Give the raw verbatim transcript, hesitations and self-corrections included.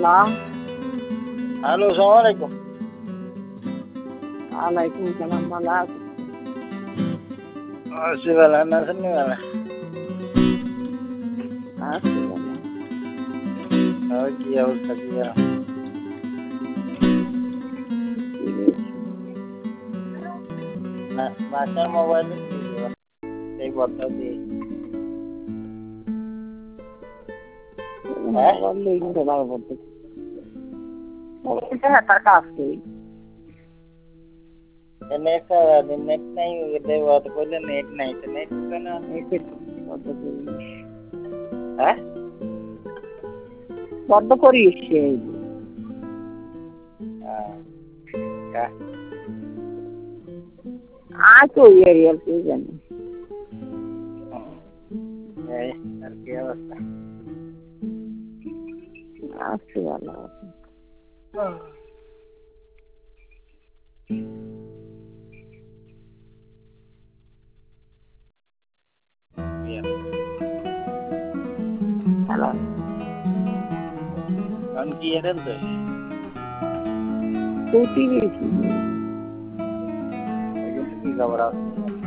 Hello. Hello, আসসালামু আলাইকুম। ওয়ালাইকুম সালাম, ভালো আছেন? আছি ভালো, আপনি আছেন নি ভালো? আছি ভালো। আর কি অবস্থা কি আর? না বাসার মোবাইলে এই বদলা দিয়ে হ্যাঁ মোবাইল লই কিন্তু ভালো বলতে মোবাইলটা হাতার কাজ করি। নেট নেট নাই ওদের বাদ করলে নেট নাই তো নেট কেন এসে বদ্ধ করি হ্যাঁ বদ্ধ করিস সেই হ্যাঁ আজ তো ইয়ার ইয়ার তুই জানি এই আর কি অবস্থা? আছি ভালো আছি। হ্যালো। কারণ কি এরেন তো তুই গেছি কি খবর আছে?